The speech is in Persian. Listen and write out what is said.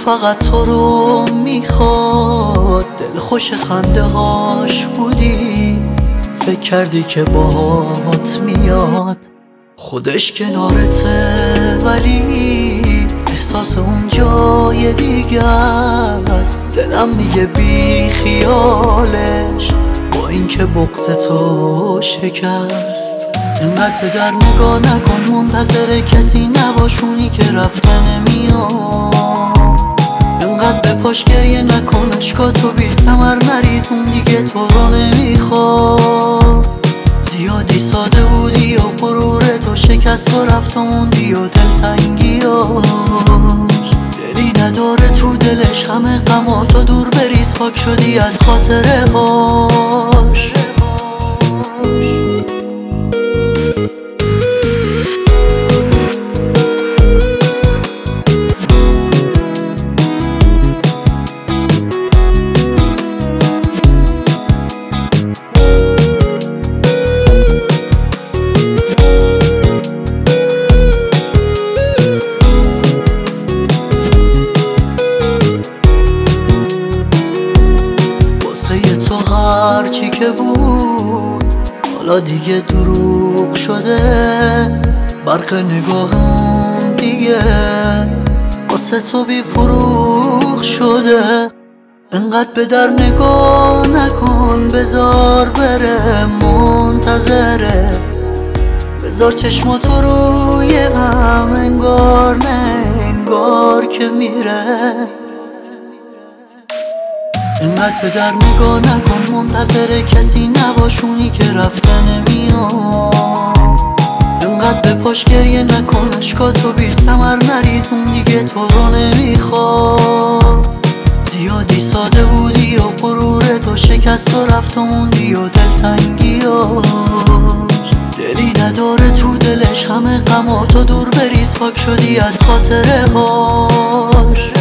فقط تو رو میخواد. دل خوش خنده هاش بودی، فکر کردی که باهات میاد. خودش کنارته ولی احساس اون جای دیگه است. دلم میگه بی خیالش با اینکه بغض تو شکست. انقدر به در نگاه نکن، منتظر کسی نباشونی که رفته نمیاد. انقدر به پاش گریه نکن، اشکاتو بی ثمر نریز، اون دیگه تو رو نمیخواد. زیادی ساده بودی و غرور تو شکست و رفت و موندی و دلتنگیاش. دلی نداره تو دلش، همه غماتو دور بریز، پاک شدی از خاطره هاش. تو هرچی که بود حالا دیگه دروغ شده. برق نگاهم دیگه واسه تو بی فروغ شده. انقدر به در نگاه نکن، بذار بره، منتظره. بذار چشماتو روی هم، انگار نه انگار که میره. انقدر به در نگاه نکن، منتظر کسی نباشونی که رفته نمیاد. انقدر به پاش گریه نکن، اشکاتو بی ثمر نریز، اون دیگه تو رو نمیخواد. زیادی ساده بودی و غرور تو شکست و رفت و موندی و دلتنگیاش. دلی نداره تو دلش، همه غماتو دور بریز، پاک شدی از خاطره هاش.